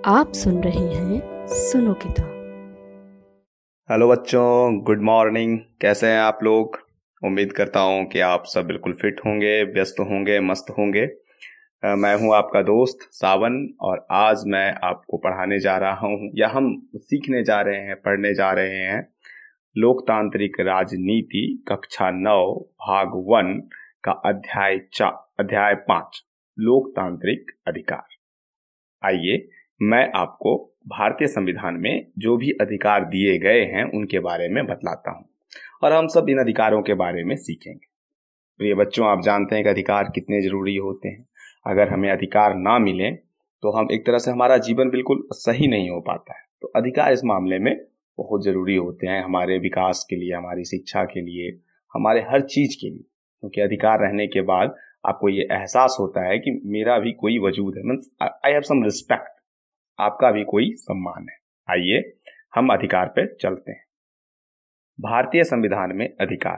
आप सुन रहे हैं सुनो किताब। हेलो बच्चों, गुड मॉर्निंग। कैसे हैं आप लोग? उम्मीद करता हूं कि आप सब बिल्कुल फिट होंगे, व्यस्त होंगे, मस्त होंगे। मैं हूं आपका दोस्त सावन और आज मैं आपको पढ़ाने जा रहा हूं या हम सीखने जा रहे हैं, पढ़ने जा रहे हैं लोकतांत्रिक राजनीति कक्षा 9 भाग 1 का अध्याय 5 लोकतांत्रिक अधिकार। आइए मैं आपको भारतीय संविधान में जो भी अधिकार दिए गए हैं उनके बारे में बतलाता हूं और हम सब इन अधिकारों के बारे में सीखेंगे। प्रिय बच्चों, आप जानते हैं कि अधिकार कितने जरूरी होते हैं। अगर हमें अधिकार ना मिले तो हम एक तरह से हमारा जीवन बिल्कुल सही नहीं हो पाता है। तो अधिकार इस मामले में बहुत जरूरी होते हैं हमारे विकास के लिए, हमारी शिक्षा के लिए, हमारे हर चीज के लिए। क्योंकि अधिकार रहने के बाद आपको ये एहसास होता है कि मेरा भी कोई वजूद है, means I have some respect, आपका भी कोई सम्मान है। आइए हम अधिकार पे चलते हैं। भारतीय संविधान में अधिकार।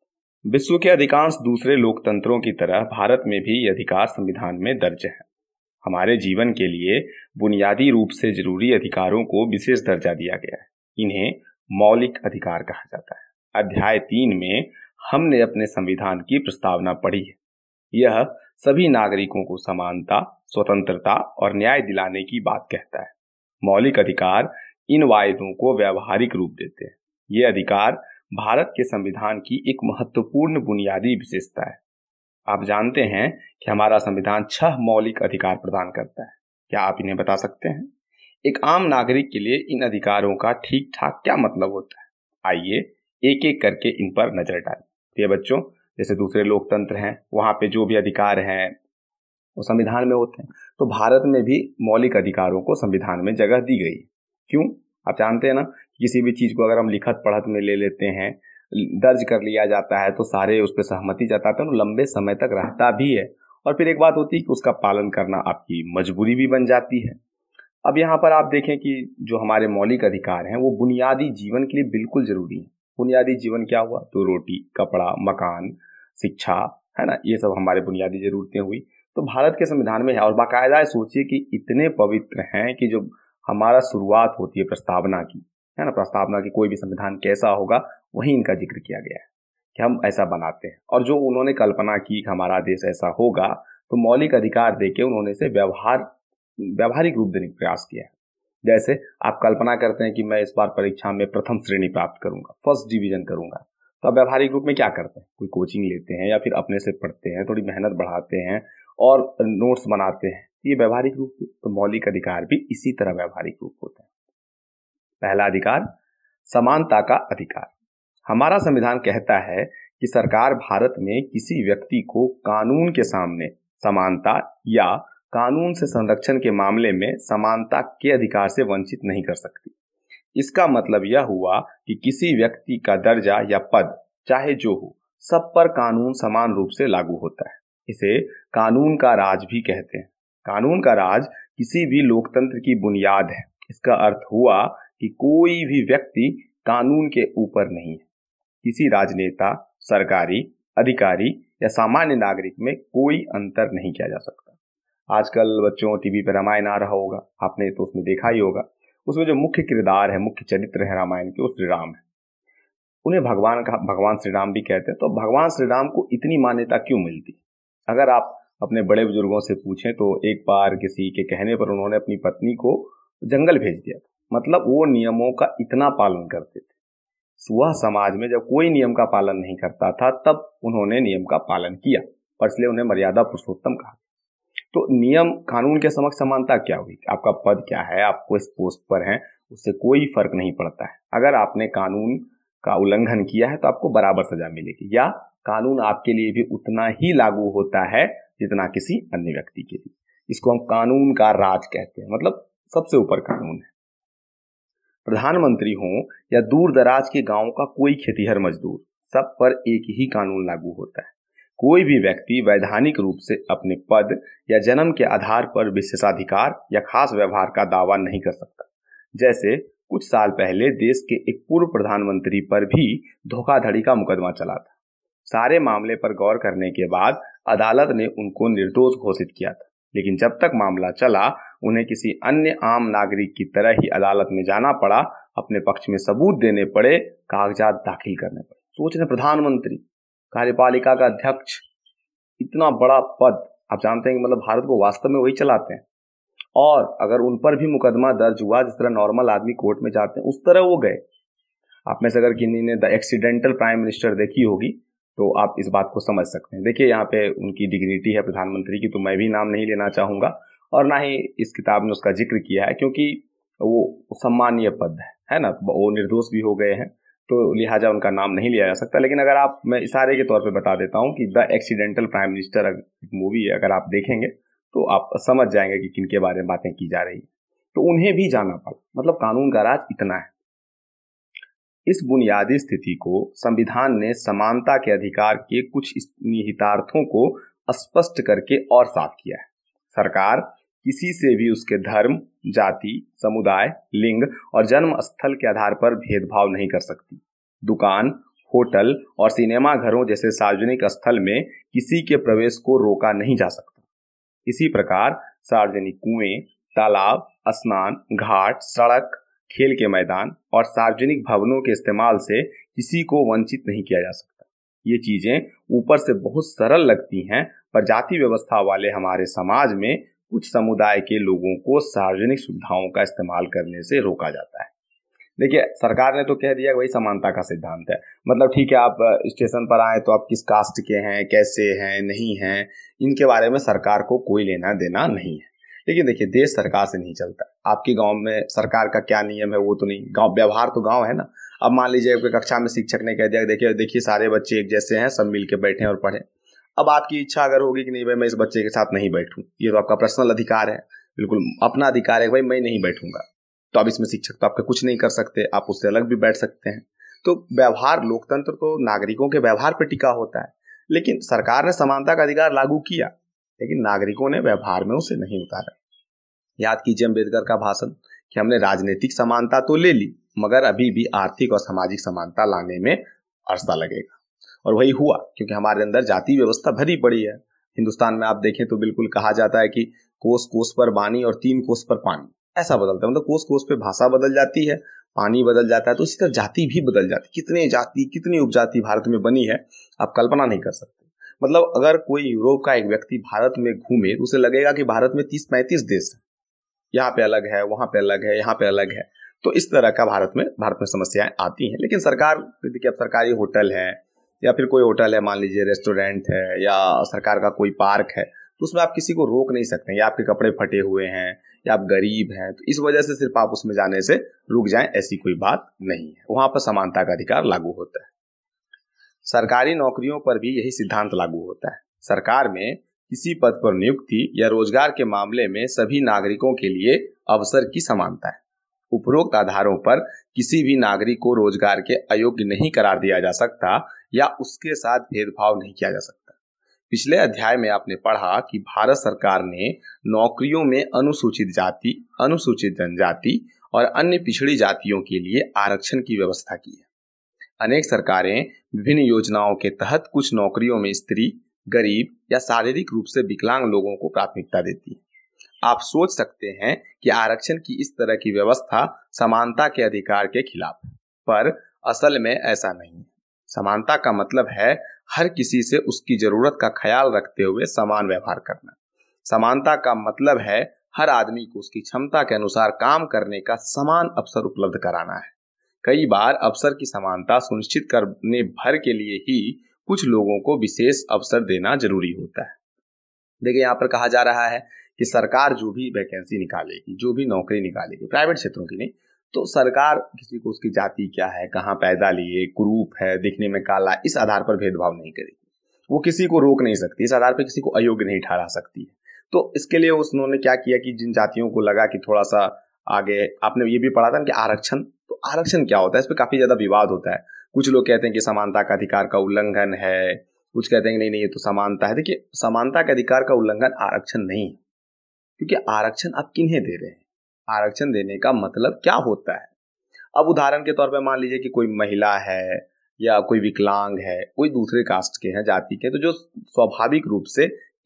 विश्व के अधिकांश दूसरे लोकतंत्रों की तरह भारत में भी ये अधिकार संविधान में दर्ज है। हमारे जीवन के लिए बुनियादी रूप से जरूरी अधिकारों को विशेष दर्जा दिया गया है। इन्हें मौलिक अधिकार कहा जाता है। अध्याय 3 में हमने अपने संविधान की प्रस्तावना पढ़ी है। यह सभी नागरिकों को समानता, स्वतंत्रता और न्याय दिलाने की बात कहता है। मौलिक अधिकार इन वायदों को व्यावहारिक रूप देते हैं। ये अधिकार भारत के संविधान की एक महत्वपूर्ण बुनियादी विशेषता है। आप जानते हैं कि हमारा संविधान 6 मौलिक अधिकार प्रदान करता है। क्या आप इन्हें बता सकते हैं? एक आम नागरिक के लिए इन अधिकारों का ठीक ठाक क्या मतलब होता है? आइए एक एक करके इन पर नजर डालें। ये बच्चों, जैसे दूसरे लोकतंत्र हैं वहां पे जो भी अधिकार हैं वो संविधान में होते हैं, तो भारत में भी मौलिक अधिकारों को संविधान में जगह दी गई। क्यों? आप जानते हैं ना, किसी भी चीज को अगर हम लिखत पढ़त में ले लेते हैं, दर्ज कर लिया जाता है तो सारे उस पर सहमति जताते हैं, लंबे समय तक रहता भी है और फिर एक बात होती है कि उसका पालन करना आपकी मजबूरी भी बन जाती है। अब यहाँ पर आप देखें कि जो हमारे मौलिक अधिकार हैं वो बुनियादी जीवन के लिए बिल्कुल जरूरी है। बुनियादी जीवन क्या हुआ? तो रोटी, कपड़ा, मकान, शिक्षा, है ना, ये सब हमारे बुनियादी जरूरतें हुई। तो भारत के संविधान में है और बाकायदा सोचिए कि इतने पवित्र हैं कि जो हमारा शुरुआत होती है प्रस्तावना की, है ना, प्रस्तावना की कोई भी संविधान कैसा होगा वही इनका जिक्र किया गया है कि हम ऐसा बनाते हैं। और जो उन्होंने कल्पना की कि हमारा देश ऐसा होगा, तो मौलिक अधिकार देके उन्होंने इसे व्यावहारिक रूप देने का प्रयास किया है। जैसे आप कल्पना करते हैं कि मैं इस बार परीक्षा में प्रथम श्रेणी प्राप्त करूंगा, फर्स्ट डिवीजन करूंगा, तो आप व्यावहारिक रूप में क्या करते हैं? कोई कोचिंग लेते हैं या फिर अपने से पढ़ते हैं, थोड़ी मेहनत बढ़ाते हैं और नोट्स बनाते हैं। ये व्यावहारिक रूप। तो मौलिक अधिकार भी इसी तरह व्यावहारिक रूप होता है। पहला अधिकार, समानता का अधिकार। हमारा संविधान कहता है कि सरकार भारत में किसी व्यक्ति को कानून के सामने समानता या कानून से संरक्षण के मामले में समानता के अधिकार से वंचित नहीं कर सकती। इसका मतलब यह हुआ कि किसी व्यक्ति का दर्जा या पद चाहे जो हो, सब पर कानून समान रूप से लागू होता है। इसे कानून का राज भी कहते हैं। कानून का राज किसी भी लोकतंत्र की बुनियाद है। इसका अर्थ हुआ कि कोई भी व्यक्ति कानून के ऊपर नहीं है। किसी राजनेता, सरकारी अधिकारी या सामान्य नागरिक में कोई अंतर नहीं किया जा सकता। आजकल बच्चों टीवी पर रामायण आ रहा होगा, आपने तो उसमें देखा ही होगा। उसमें जो मुख्य किरदार है, मुख्य चरित्र है रामायण के, वो श्री राम है। उन्हें भगवान श्री राम भी कहते हैं। तो भगवान श्री राम को इतनी मान्यता क्यों मिलती? अगर आप अपने बड़े बुजुर्गों से पूछें तो एक बार किसी के कहने पर उन्होंने अपनी पत्नी को जंगल भेज दिया था। मतलब वो नियमों का इतना पालन करते थे। वह समाज में जब कोई नियम का पालन नहीं करता था तब उन्होंने नियम का पालन किया और इसलिए उन्हें मर्यादा पुरुषोत्तम कहा। तो नियम कानून के समक्ष समानता क्या हुई? आपका पद क्या है, आप किस पोस्ट पर हैं, उससे कोई फर्क नहीं पड़ता है। अगर आपने कानून का उल्लंघन किया है तो आपको बराबर सजा मिलेगी, या कानून आपके लिए भी उतना ही लागू होता है जितना किसी अन्य व्यक्ति के लिए। इसको हम कानून का राज कहते हैं, मतलब सबसे ऊपर कानून है। प्रधानमंत्री हो या दूर दराज के गांव का कोई खेतीहर मजदूर, सब पर एक ही कानून लागू होता है। कोई भी व्यक्ति वैधानिक रूप से अपने पद या जन्म के आधार पर विशेषाधिकार या खास व्यवहार का दावा नहीं कर सकता। जैसे कुछ साल पहले देश के एक पूर्व प्रधानमंत्री पर भी धोखाधड़ी का मुकदमा चला था। सारे मामले पर गौर करने के बाद अदालत ने उनको निर्दोष घोषित किया था। लेकिन जब तक मामला चला उन्हें किसी अन्य आम नागरिक की तरह ही अदालत में जाना पड़ा, अपने पक्ष में सबूत देने पड़े, कागजात दाखिल करने पड़े। सोच रहे प्रधानमंत्री, कार्यपालिका का अध्यक्ष, इतना बड़ा पद, आप जानते हैं कि मतलब भारत को वास्तव में वही चलाते हैं, और अगर उन पर भी मुकदमा दर्ज हुआ जिस तरह नॉर्मल आदमी कोर्ट में जाते हैं उस तरह वो गए। आप में से अगर किन्हीं ने द एक्सीडेंटल प्राइम मिनिस्टर देखी होगी तो आप इस बात को समझ सकते हैं। देखिए यहाँ पे उनकी डिग्निटी है प्रधानमंत्री की, तो मैं भी नाम नहीं लेना चाहूंगा और ना ही इस किताब में उसका जिक्र किया है, क्योंकि वो सम्मानीय पद है ना, वो निर्दोष भी हो गए हैं तो लिहाजा उनका नाम नहीं लिया जा सकता। लेकिन अगर आप, मैं इशारे के तौर पे बता देता हूँ कि द एक्सीडेंटल प्राइम मिनिस्टर एक मूवी है, अगर आप देखेंगे तो आप समझ जाएंगे कि किनके बारे में बातें की जा रही है। तो उन्हें भी जाना पड़ा, मतलब कानून का राज इतना है। इस बुनियादी स्थिति को संविधान ने समानता के अधिकार के कुछ निहितार्थों को स्पष्ट करके और साफ किया है। सरकार किसी से भी उसके धर्म, जाति, समुदाय, लिंग और जन्म स्थल के आधार पर भेदभाव नहीं कर सकती। दुकान, होटल और सिनेमा घरों जैसे सार्वजनिक स्थल में किसी के प्रवेश को रोका नहीं जा सकता। इसी प्रकार सार्वजनिक कुएं, तालाब, स्नान घाट, सड़क, खेल के मैदान और सार्वजनिक भवनों के इस्तेमाल से किसी को वंचित नहीं किया जा सकता। ये चीजें ऊपर से बहुत सरल लगती हैं, पर जाति व्यवस्था वाले हमारे समाज में कुछ समुदाय के लोगों को सार्वजनिक सुविधाओं का इस्तेमाल करने से रोका जाता है। देखिए सरकार ने तो कह दिया कि भाई समानता का सिद्धांत है, मतलब ठीक है, आप स्टेशन पर आए तो आप किस कास्ट के हैं, कैसे हैं, नहीं हैं, इनके बारे में सरकार को कोई लेना देना नहीं है। लेकिन देखिए देश सरकार से नहीं चलता। आपके गांव में सरकार का क्या नियम है वो तो नहीं, गांव व्यवहार तो गांव है ना। अब मान लीजिए कक्षा में शिक्षक ने कह दिया देखिए देखिए सारे बच्चे एक जैसे हैं, सब मिल के बैठें और पढ़ें। अब आपकी इच्छा अगर होगी कि नहीं भाई मैं इस बच्चे के साथ नहीं बैठूं, ये तो आपका पर्सनल अधिकार है, बिल्कुल अपना अधिकार है, भाई मैं नहीं बैठूंगा, तो अब इसमें शिक्षक तो आपका कुछ नहीं कर सकते, आप उससे अलग भी बैठ सकते हैं। तो व्यवहार, लोकतंत्र तो नागरिकों के व्यवहार पर टिका होता है। लेकिन सरकार ने समानता का अधिकार लागू किया, लेकिन नागरिकों ने व्यवहार में उसे नहीं उतारा। याद कीजिए अम्बेडकर का भाषण कि हमने राजनीतिक समानता तो ले ली, मगर अभी भी आर्थिक और सामाजिक समानता लाने में अरसा लगेगा। और वही हुआ, क्योंकि हमारे अंदर जाति व्यवस्था भरी पड़ी है। हिंदुस्तान में आप देखें तो बिल्कुल कहा जाता है कि कोस कोस पर वाणी और 3 कोस पर पानी, ऐसा बदलता है, मतलब कोस कोस पे भाषा बदल जाती है, पानी बदल जाता है, तो इसी तरह जाति भी बदल जाती है। कितने जाति, कितनी उपजाति भारत में बनी है, आप कल्पना नहीं कर सकते। मतलब अगर कोई यूरोप का एक व्यक्ति भारत में घूमे तो उसे लगेगा कि भारत में 30-35 देश है, यहाँ पे अलग है, वहां पे अलग है, यहाँ पे अलग है। तो इस तरह का भारत में समस्याएं आती हैं। लेकिन सरकार, देखिए अब सरकारी होटल है या फिर कोई होटल है, मान लीजिए रेस्टोरेंट है या सरकार का कोई पार्क है, तो उसमें आप किसी को रोक नहीं सकते। या आपके कपड़े फटे हुए हैं या आप गरीब हैं तो इस वजह से सिर्फ आप उसमें जाने से रुक जाएं, ऐसी कोई बात नहीं है। वहां पर समानता का अधिकार लागू होता है। सरकारी नौकरियों पर भी यही सिद्धांत लागू होता है। सरकार में किसी पद पर नियुक्ति या रोजगार के मामले में सभी नागरिकों के लिए अवसर की समानता है। उपरोक्त आधारों पर किसी भी नागरिक को रोजगार के अयोग्य नहीं करार दिया जा सकता या उसके साथ भेदभाव नहीं किया जा सकता। पिछले अध्याय में आपने पढ़ा कि भारत सरकार ने नौकरियों में अनुसूचित जाति, अनुसूचित जनजाति और अन्य पिछड़ी जातियों के लिए आरक्षण की व्यवस्था की है। अनेक सरकारें विभिन्न योजनाओं के तहत कुछ नौकरियों में स्त्री, गरीब या शारीरिक रूप से विकलांग लोगों को प्राथमिकता देती है। आप सोच सकते हैं कि आरक्षण की इस तरह की व्यवस्था समानता के अधिकार के खिलाफ है, पर असल में ऐसा नहीं है। समानता का मतलब है हर किसी से उसकी जरूरत का ख्याल रखते हुए समान व्यवहार करना। समानता का मतलब है हर आदमी को उसकी क्षमता के अनुसार काम करने का समान अवसर उपलब्ध कराना है। कई बार अवसर की समानता सुनिश्चित करने भर के लिए ही कुछ लोगों को विशेष अवसर देना जरूरी होता है। देखिए यहाँ पर कहा जा रहा है कि सरकार जो भी वैकेंसी निकालेगी, जो भी नौकरी निकालेगी, प्राइवेट क्षेत्रों की नहीं, तो सरकार किसी को उसकी जाति क्या है, कहाँ पैदा लिए, कुरूप है, दिखने में काला, इस आधार पर भेदभाव नहीं करेगी। वो किसी को रोक नहीं सकती, इस आधार पर किसी को अयोग्य नहीं ठहरा सकती है। तो इसके लिए उन्होंने क्या किया कि जिन जातियों को लगा कि थोड़ा सा आगे, आपने ये भी पढ़ा था कि आरक्षण, तो आरक्षण क्या होता है, इस पर काफी ज्यादा विवाद होता है। कुछ लोग कहते हैं कि समानता का अधिकार का उल्लंघन है, कुछ कहते हैं कि नहीं ये तो समानता है। देखिए समानता के अधिकार का उल्लंघन आरक्षण नहीं है, क्योंकि आरक्षण आप किन्हें दे रहे हैं, आरक्षण देने का मतलब क्या होता है। अब उदाहरण के तौर पर मान लीजिए कि कोई महिला है या कोई विकलांग है, कोई दूसरे कास्ट के हैं, जाति के, तो जो स्वाभाविक रूप से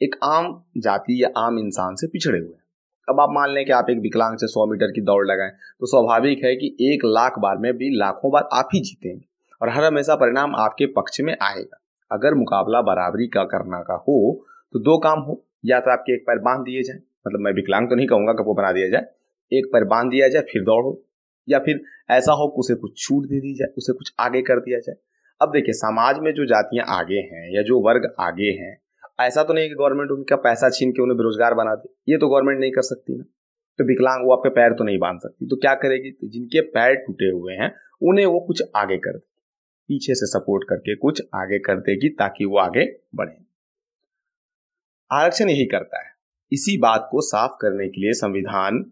एक आम जाति या आम इंसान से पिछड़े हुए हैं। अब आप मान लें कि आप एक विकलांग से 100 मीटर की दौड़ लगाएं, तो स्वाभाविक है कि 1 लाख बार में भी लाखों बार आप ही जीतेंगे और हर हमेशा परिणाम आपके पक्ष में आएगा। अगर मुकाबला बराबरी का करना का हो तो 2 काम हो, या तो आपके एक पैर बांध दिए जाए, मतलब मैं विकलांग तो नहीं कहूंगा कि वो बना दिया जाए, एक पैर बांध दिया जाए फिर दौड़ो, या फिर ऐसा हो कि उसे कुछ छूट दे दी जाए, उसे कुछ आगे कर दिया जाए। अब देखिए, समाज में जो जातियां आगे हैं या जो वर्ग आगे हैं, ऐसा तो नहीं कि गवर्नमेंट उनका पैसा छीन के उन्हें बेरोजगार बना दे, ये तो गवर्नमेंट नहीं कर सकती ना। तो विकलांग वो आपके पैर तो नहीं बांध सकती, तो क्या करेगी, तो जिनके पैर टूटे हुए हैं उन्हें वो कुछ आगे कर देगी, पीछे से सपोर्ट करके कुछ आगे कर देगी ताकि वो आगे बढ़े। आरक्षण यही करता है। इसी बात को साफ करने के लिए संविधान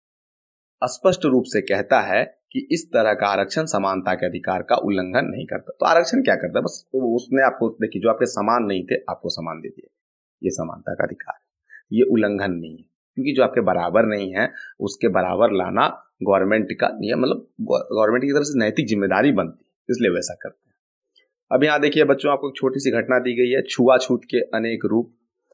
स्पष्ट रूप से कहता है कि इस तरह का आरक्षण समानता के अधिकार का उल्लंघन नहीं करता। तो आरक्षण क्या करता है, बस उसने आपको देखिए, जो आपके समान नहीं थे आपको समान दे दिया, ये समानता का अधिकार है, ये उल्लंघन नहीं है। क्योंकि जो आपके बराबर नहीं है उसके बराबर लाना गवर्नमेंट का नियम, मतलब गवर्नमेंट की तरफ से नैतिक जिम्मेदारी बनती है, इसलिए वैसा करते हैं। अब यहाँ देखिए बच्चों, आपको एक छोटी सी घटना दी गई है, छुआछूत के अनेक रूप।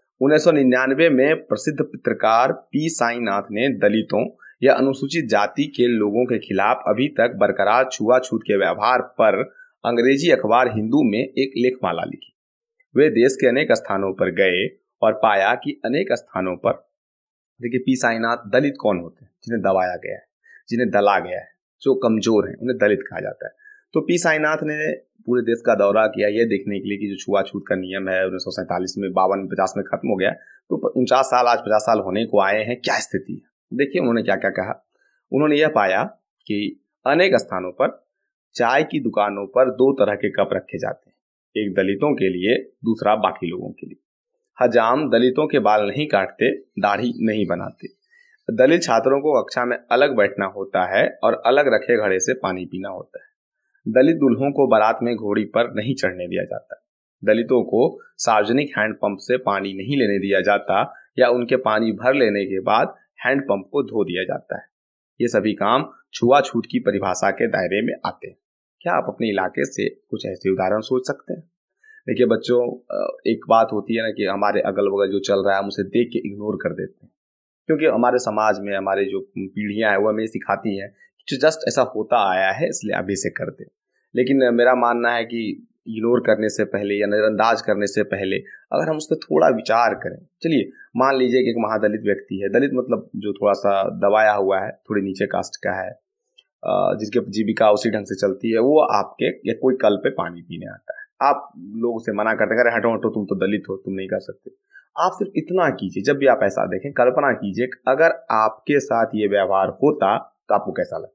1999 में प्रसिद्ध पत्रकार पी साईनाथ ने दलितों या अनुसूचित जाति के लोगों के खिलाफ अभी तक बरकरार छुआछूत के व्यवहार पर अंग्रेजी अखबार हिंदू में एक लेखमाला लिखी। वे देश के अनेक स्थानों पर गए और पाया कि अनेक स्थानों पर, देखिए पी साईनाथ दलित कौन होते हैं, जिन्हें दबाया गया है, जिन्हें दला गया है, जो कमजोर हैं, उन्हें दलित कहा जाता है। तो पी साईनाथ ने पूरे देश का दौरा किया ये देखने के लिए कि जो छुआछूत का नियम है 1947 में 52-50 में खत्म हो गया, तो 49 साल आज 50 साल होने को आए हैं, क्या स्थिति है। देखिए उन्होंने क्या क्या कहा। उन्होंने यह पाया कि अनेक स्थानों पर चाय की दुकानों पर 2 तरह के कप रखे जाते हैं, एक दलितों के लिए, दूसरा बाकी लोगों के लिए। हजाम दलितों के बाल नहीं काटते, दाढ़ी नहीं बनाते। दलित छात्रों को कक्षा में अलग बैठना होता है और अलग रखे घड़े से पानी पीना होता है। दलित दुल्हों को बारात में घोड़ी पर नहीं चढ़ने दिया जाता। दलितों को सार्वजनिक हैंडपंप से पानी नहीं लेने दिया जाता या उनके पानी भर लेने के बाद हैंडपंप को धो दिया जाता है। ये सभी काम छुआछूत की परिभाषा के दायरे में आते हैं। क्या आप अपने इलाके से कुछ ऐसे उदाहरण सोच सकते हैं? देखिए बच्चों, एक बात होती है ना कि हमारे अगल बगल जो चल रहा है हम उसे देख के इग्नोर कर देते हैं, क्योंकि हमारे समाज में हमारे जो पीढ़ियां हैं वो हमें सिखाती हैं कि जस्ट ऐसा होता आया है इसलिए अभी से कर दे। लेकिन मेरा मानना है कि इग्नोर करने से पहले या नजरअंदाज करने से पहले अगर हम उस पर थोड़ा विचार करें, चलिए मान लीजिए कि एक महादलित व्यक्ति है, दलित मतलब जो थोड़ा सा दबाया हुआ है, थोड़ी नीचे कास्ट का है, जिसकी जीविका उसी ढंग से चलती है, वो आपके या कोई कल पे पानी पीने आता है, आप लोगों से मना करते हैं, हटो हटो तुम तो दलित हो, तुम नहीं कर सकते। आप सिर्फ इतना कीजिए, जब भी आप ऐसा देखें कल्पना कीजिए अगर आपके साथ ये व्यवहार होता तो आपको कैसा लगता।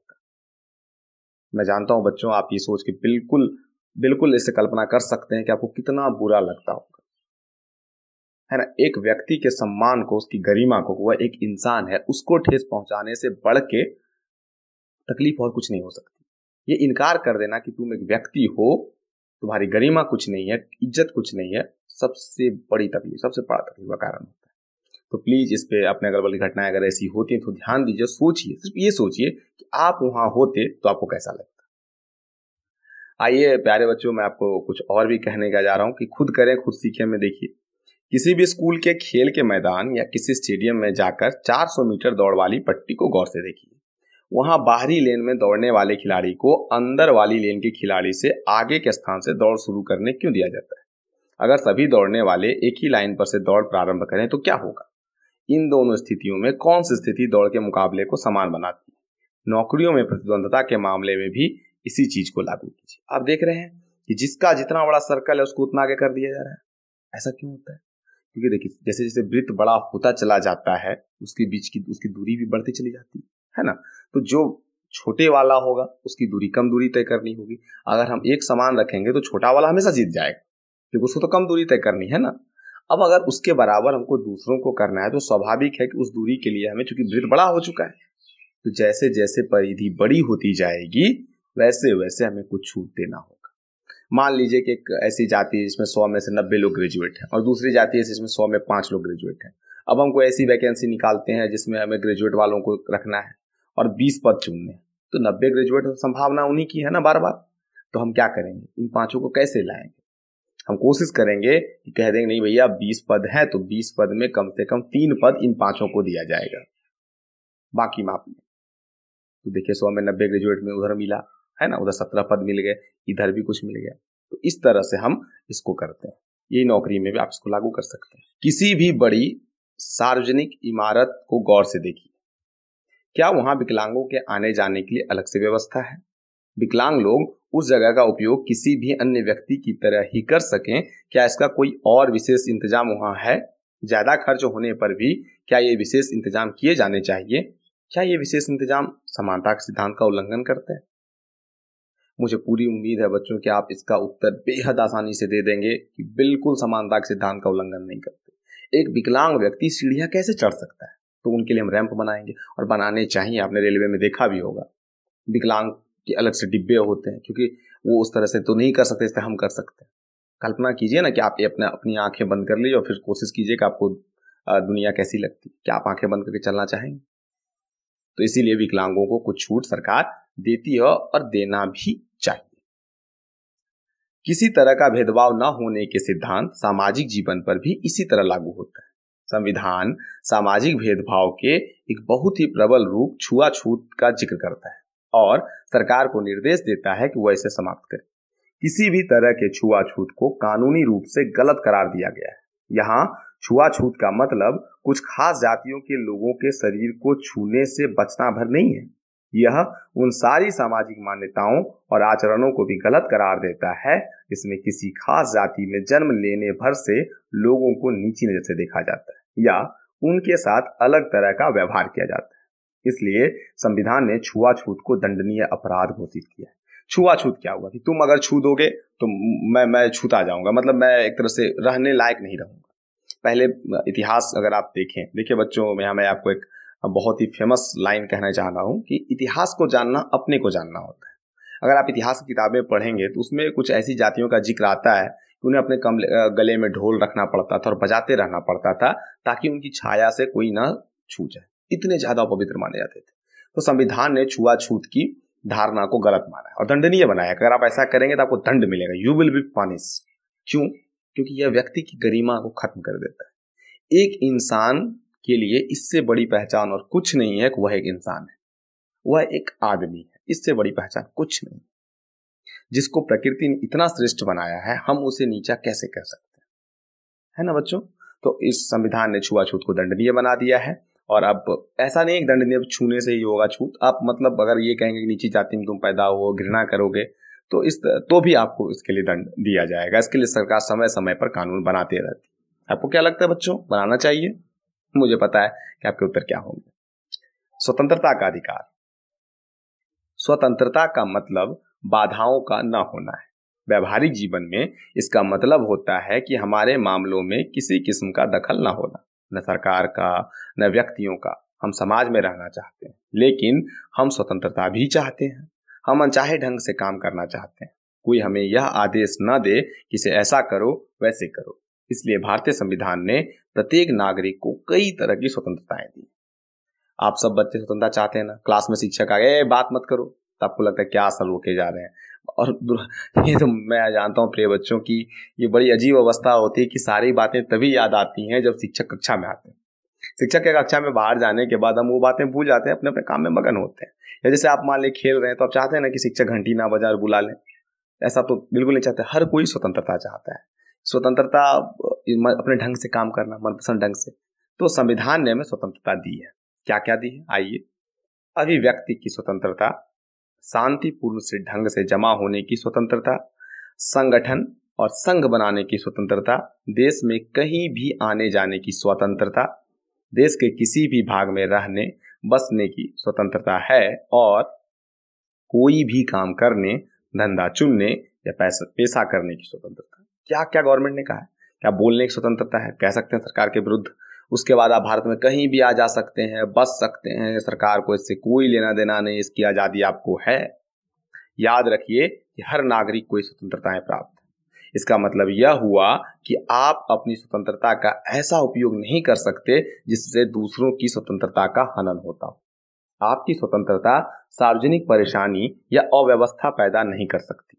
मैं जानता हूं बच्चों, आप ये सोच के बिल्कुल बिल्कुल इससे कल्पना कर सकते हैं कि आपको कितना बुरा लगता होगा, है ना। एक व्यक्ति के सम्मान को, उसकी गरिमा को, वह एक इंसान है, उसको ठेस पहुंचाने से बढ़ के तकलीफ और कुछ नहीं हो सकती। ये इनकार कर देना कि तुम एक व्यक्ति हो, तुम्हारी गरिमा कुछ नहीं है, इज्जत कुछ नहीं है, सबसे बड़ी तकलीफ, सबसे बड़ा तकलीफ का कारण होता है। तो प्लीज इस पे अपने अगल बगल की घटनाएं अगर ऐसी होती हैं तो ध्यान दीजिए, सोचिए, सिर्फ ये सोचिए कि आप वहां होते तो आपको कैसा लगता। आइए प्यारे बच्चों, मैं आपको कुछ और भी कहने का जा रहा हूं कि खुद करें खुद सीखें में देखिए, किसी भी स्कूल के खेल के मैदान या किसी स्टेडियम में जाकर 400 मीटर दौड़ वाली पट्टी को गौर से देखिए। वहां बाहरी लेन में दौड़ने वाले खिलाड़ी को अंदर वाली लेन के खिलाड़ी से आगे के स्थान से दौड़ शुरू करने क्यों दिया जाता है? अगर सभी दौड़ने वाले एक ही लाइन पर से दौड़ प्रारंभ करें तो क्या होगा? इन दोनों स्थितियों में कौन सी स्थिति दौड़ के मुकाबले को समान बनाती है? नौकरियों में प्रतिद्वंदता के मामले में भी इसी चीज को लागू कीजिए। आप देख रहे हैं कि जिसका जितना बड़ा सर्कल है उसको उतना आगे कर दिया जा रहा है। ऐसा क्यों होता है? क्योंकि देखिए, जैसे जैसे वृत्त बड़ा होता चला जाता है उसके बीच की उसकी दूरी भी बढ़ती चली जाती है ना। तो जो छोटे वाला होगा उसकी दूरी कम दूरी तय करनी होगी। अगर हम एक समान रखेंगे तो छोटा वाला हमेशा जीत जाएगा, क्योंकि उसको तो कम दूरी तय करनी है ना। अब अगर उसके बराबर हमको दूसरों को करना है तो स्वाभाविक है कि उस दूरी के लिए हमें, चूंकि वृत्त बड़ा हो चुका है, तो जैसे जैसे परिधि बड़ी होती जाएगी वैसे वैसे हमें कुछ छूट देना होगा। मान लीजिए कि एक ऐसी जाति है जिसमें 100 में से 90 लोग ग्रेजुएट हैं और दूसरी जाति है जिसमें 100 में 5 लोग ग्रेजुएट हैं। अब हमको ऐसी वैकेंसी निकालते हैं जिसमें हमें ग्रेजुएट वालों को रखना है और 20 पद चुनने हैं, तो 90 ग्रेजुएट संभावना उन्हीं की है ना बार बार। तो हम क्या करेंगे, इन 5 को कैसे लाएंगे? हम कोशिश करेंगे कि कह देंगे नहीं भैया 20 पद हैं तो 20 पद में कम से कम 3 पद इन 5 को दिया जाएगा, बाकी माप में। तो देखिए 100 में 90 ग्रेजुएट में उधर मिला है ना, उधर 17 पद मिल गए, इधर भी कुछ मिल गया। तो इस तरह से हम इसको करते हैं। ये नौकरी में भी आप इसको लागू कर सकते हैं। किसी भी बड़ी सार्वजनिक इमारत को गौर से देखिए, क्या वहां विकलांगों के आने जाने के लिए अलग से व्यवस्था है? विकलांग लोग उस जगह का उपयोग किसी भी अन्य व्यक्ति की तरह ही कर सकें, क्या इसका कोई और विशेष इंतजाम वहां है? ज्यादा खर्च होने पर भी क्या ये विशेष इंतजाम किए जाने चाहिए? क्या ये विशेष इंतजाम समानता के सिद्धांत का उल्लंघन करते हैं? मुझे पूरी उम्मीद है बच्चों कि आप इसका उत्तर बेहद आसानी से दे देंगे कि बिल्कुल समानता के सिद्धांत का उल्लंघन नहीं करते। एक विकलांग व्यक्ति सीढ़ियां कैसे चढ़ सकता है? तो उनके लिए हम रैंप बनाएंगे, और बनाने चाहिए। आपने रेलवे में देखा भी होगा, विकलांग के अलग से डिब्बे होते हैं, क्योंकि वो उस तरह से तो नहीं कर सकते जैसे हम कर सकते हैं। कल्पना कीजिए ना कि आप अपनी आंखें बंद कर लीजिए और फिर कोशिश कीजिए कि आपको दुनिया कैसी लगती। क्या आप आंखें बंद करके चलना चाहेंगे? तो इसीलिए विकलांगों को कुछ छूट सरकार देती है और देना भी चाहिए। किसी तरह का भेदभाव न होने के सिद्धांत सामाजिक जीवन पर भी इसी तरह लागू होता है। संविधान सामाजिक भेदभाव के एक बहुत ही प्रबल रूप छुआछूत का जिक्र करता है और सरकार को निर्देश देता है कि वह इसे समाप्त करे। किसी भी तरह के छुआछूत को कानूनी रूप से गलत करार दिया गया है। यहाँ छुआछूत का मतलब कुछ खास जातियों के लोगों के शरीर को छूने से बचना भर नहीं है। यह उन सारी सामाजिक मान्यताओं और आचरणों को भी गलत करार देता है जिसमें किसी खास जाति में जन्म लेने भर से लोगों को नीची नजर से देखा जाता है या उनके साथ अलग तरह का व्यवहार किया जाता है। इसलिए संविधान ने छुआछूत को दंडनीय अपराध घोषित किया है। छुआछूत क्या हुआ कि तुम अगर छू दोगे तो मैं छूता जाऊंगा, मतलब मैं एक तरह से रहने लायक नहीं रहूंगा। पहले इतिहास अगर आप देखिए बच्चों, यहाँ मैं आपको एक बहुत ही फेमस लाइन कहना चाह रहा हूँ कि इतिहास को जानना अपने को जानना होता है। अगर आप इतिहास की किताबें पढ़ेंगे तो उसमें कुछ ऐसी जातियों का जिक्र आता है कि उन्हें अपने गले में ढोल रखना पड़ता था और बजाते रहना पड़ता था ताकि उनकी छाया से कोई ना छू जाए। इतने ज्यादा पवित्र माने जाते थे। तो संविधान ने छुआछूत की धारणा को गलत माना है और दंडनीय बनाया। अगर आप ऐसा करेंगे तो आपको दंड मिलेगा, यू विल बी पनिश। क्यों? क्योंकि यह व्यक्ति की गरिमा को खत्म कर देता है। एक इंसान के लिए इससे बड़ी पहचान और कुछ नहीं है कि वह एक इंसान है, वह एक आदमी है। इससे बड़ी पहचान कुछ नहीं। जिसको प्रकृति ने इतना श्रेष्ठ बनाया है, हम उसे नीचा कैसे कह सकते हैं? है ना बच्चों? तो इस संविधान ने छुआछूत को दंडनीय बना दिया है। और अब ऐसा नहीं दंडनीय छूने से ही होगा छूत। आप मतलब अगर ये कहेंगे कि नीची जाति में तुम पैदा हो, घृणा करोगे, तो भी आपको इसके लिए दंड दिया जाएगा। इसके लिए सरकार समय समय पर कानून बनाते रहती है। आपको क्या लगता है बच्चों, बनाना चाहिए? मुझे पता है कि आपके उत्तर क्या होंगे। स्वतंत्रता का अधिकार। स्वतंत्रता का मतलब बाधाओं का न होना है। व्यवहारिक जीवन में इसका मतलब होता है कि हमारे मामलों में किसी किस्म का दखल न होना, न सरकार का न व्यक्तियों का। हम समाज में रहना चाहते हैं, लेकिन हम स्वतंत्रता भी चाहते हैं। हम अनचाहे ढंग से काम करना चाहते हैं। कोई हमें यह आदेश न दे कि इसे ऐसा करो वैसे करो। इसलिए भारतीय संविधान ने प्रत्येक नागरिक को कई तरह की स्वतंत्रताएं दी। आप सब बच्चे स्वतंत्रता चाहते हैं ना? क्लास में शिक्षक आ गए बात मत करो, तो आपको लगता है क्या असल होके जा रहे हैं। और ये तो मैं जानता हूँ प्रिय बच्चों की ये बड़ी अजीब अवस्था होती है कि सारी बातें तभी याद आती हैं जब शिक्षक कक्षा में आते हैं। शिक्षक के कक्षा में बाहर जाने के बाद हम वो बातें भूल जाते हैं, अपने अपने काम में मगन होते हैं। या जैसे आप मान ले खेल रहे हैं तो आप चाहते हैं ना कि शिक्षक घंटी ना बजा और बुला लें। ऐसा तो बिल्कुल नहीं चाहते। हर कोई स्वतंत्रता चाहता है। स्वतंत्रता अपने ढंग से काम करना, मनपसंद ढंग से। तो संविधान ने हमें स्वतंत्रता दी है। क्या क्या दी है? आइए। अभिव्यक्ति की स्वतंत्रता, शांतिपूर्ण से ढंग से जमा होने की स्वतंत्रता, संगठन और संघ बनाने की स्वतंत्रता, देश में कहीं भी आने जाने की स्वतंत्रता, देश के किसी भी भाग में रहने बसने की स्वतंत्रता है, और कोई भी काम करने, धंधा चुनने या पेशा करने की स्वतंत्रता। क्या क्या गवर्नमेंट ने कहा है? क्या बोलने की स्वतंत्रता है? कह सकते हैं सरकार के विरुद्ध। उसके बाद आप भारत में कहीं भी आ जा सकते हैं, बस सकते हैं, सरकार को इससे कोई लेना देना नहीं, इसकी आज़ादी आपको है। याद रखिए कि हर नागरिक को स्वतंत्रताएं प्राप्त है। इसका मतलब यह हुआ कि आप अपनी स्वतंत्रता का ऐसा उपयोग नहीं कर सकते जिससे दूसरों की स्वतंत्रता का हनन होता हो। आपकी स्वतंत्रता सार्वजनिक परेशानी या अव्यवस्था पैदा नहीं कर सकती।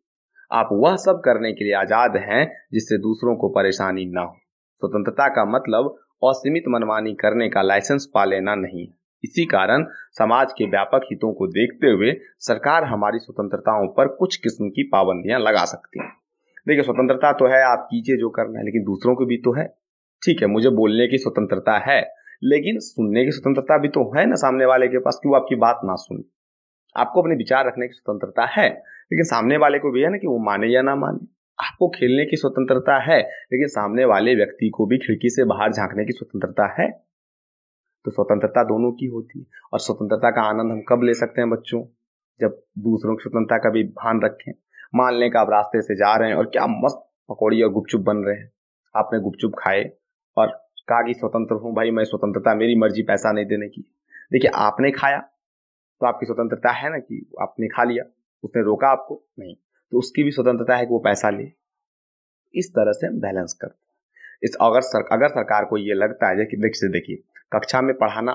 आप वह सब करने के लिए आजाद हैं जिससे दूसरों को परेशानी ना हो। स्वतंत्रता का मतलब असीमित मनमानी करने का लाइसेंस पा लेना नहीं है। इसी कारण समाज के व्यापक हितों को देखते हुए सरकार हमारी स्वतंत्रताओं पर कुछ किस्म की पाबंदियां लगा सकती है। देखिए, स्वतंत्रता तो है, आप कीजिए जो करना है, लेकिन दूसरों को भी तो है। ठीक है, मुझे बोलने की स्वतंत्रता है, लेकिन सुनने की स्वतंत्रता भी तो है ना सामने वाले के पास, कि वो आपकी बात ना सुने। आपको अपने विचार रखने की स्वतंत्रता है, लेकिन सामने वाले को भी है ना कि वो माने या ना माने। आपको खेलने की स्वतंत्रता है, लेकिन सामने वाले व्यक्ति को भी खिड़की से बाहर झांकने की स्वतंत्रता है। तो स्वतंत्रता दोनों की होती है। और स्वतंत्रता का आनंद हम कब ले सकते हैं बच्चों? जब दूसरों की स्वतंत्रता का भी भान रखें। मान लें कि आप रास्ते से जा रहे हैं और क्या मस्त पकौड़ी और गुपचुप बन रहे हैं। आपने गुपचुप खाए और कहा कि स्वतंत्र हूं भाई, मैं स्वतंत्रता, मेरी मर्जी पैसा नहीं देने की। देखिए, आपने खाया तो आपकी स्वतंत्रता है ना कि आपने खा लिया, उसने रोका आपको नहीं, तो उसकी भी स्वतंत्रता है कि वो पैसा ले। इस तरह से हम बैलेंस करते हैं। अगर सरकार को ये लगता है कि देखिए, कक्षा में पढ़ाना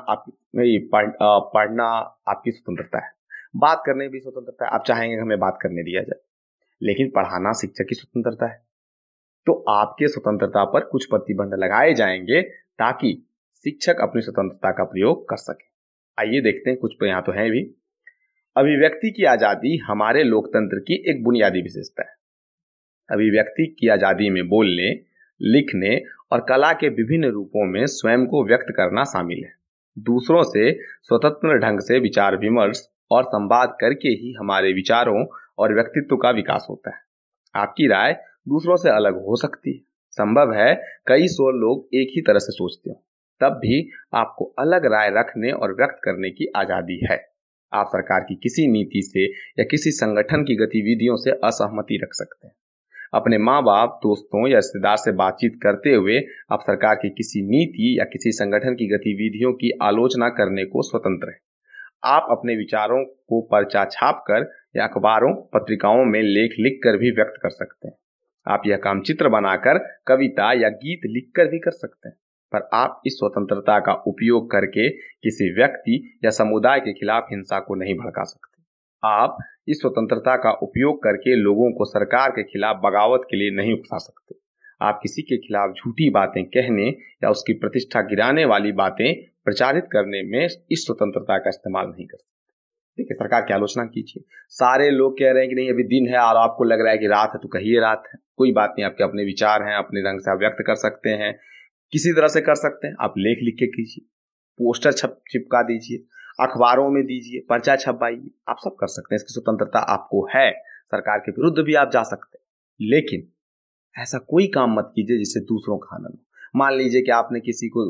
पढ़ना आपकी स्वतंत्रता है, बात करने की भी स्वतंत्रता है। आप चाहेंगे हमें बात करने दिया जाए, लेकिन पढ़ाना शिक्षक की स्वतंत्रता है। तो आपके स्वतंत्रता पर कुछ प्रतिबंध लगाए जाएंगे ताकि शिक्षक अपनी स्वतंत्रता का प्रयोग कर सके। आइए देखते हैं, कुछ यहाँ तो है भी। अभिव्यक्ति की आजादी हमारे लोकतंत्र की एक बुनियादी विशेषता है। अभिव्यक्ति की आजादी में बोलने, लिखने और कला के विभिन्न रूपों में स्वयं को व्यक्त करना शामिल है। दूसरों से स्वतंत्र ढंग से विचार विमर्श और संवाद करके ही हमारे विचारों और व्यक्तित्व का विकास होता है। आपकी राय दूसरों से अलग हो सकती है। संभव है कई सौ लोग एक ही तरह से सोचते हो, तब भी आपको अलग राय रखने और व्यक्त करने की आजादी है। आप सरकार की किसी नीति से या किसी संगठन की गतिविधियों से असहमति रख सकते हैं। अपने माँ बाप, दोस्तों या रिश्तेदार से बातचीत करते हुए आप सरकार की किसी नीति या किसी संगठन की गतिविधियों की आलोचना करने को स्वतंत्र हैं। आप अपने विचारों को पर्चा छापकर या अखबारों, पत्रिकाओं में लेख लिखकर भी व्यक्त कर सकते हैं। आप यह काम चित्र बनाकर, कविता या गीत लिखकर भी कर सकते हैं। पर आप इस स्वतंत्रता का उपयोग करके किसी व्यक्ति या समुदाय के खिलाफ हिंसा को नहीं भड़का सकते। आप इस स्वतंत्रता का उपयोग करके लोगों को सरकार के खिलाफ बगावत के लिए नहीं उकसा सकते। आप किसी के खिलाफ झूठी बातें कहने या उसकी प्रतिष्ठा गिराने वाली बातें प्रचारित करने में इस स्वतंत्रता का इस्तेमाल नहीं कर सकते। देखिए, सरकार की आलोचना कीजिए। सारे लोग कह रहे हैं कि नहीं अभी दिन है और आपको लग रहा है कि रात है, तो कहिए रात है, कोई बात नहीं। आपके अपने विचार हैं, अपने रंग से आप व्यक्त कर सकते हैं, किसी तरह से कर सकते हैं। आप लेख लिख के कीजिए, पोस्टर चिपका दीजिए, अखबारों में दीजिए, पर्चा छपवाइए, आप सब कर सकते हैं। इसकी स्वतंत्रता आपको है। सरकार के विरुद्ध भी आप जा सकते हैं, लेकिन ऐसा कोई काम मत कीजिए जिससे दूसरों का आनंद हो। मान लीजिए कि आपने किसी को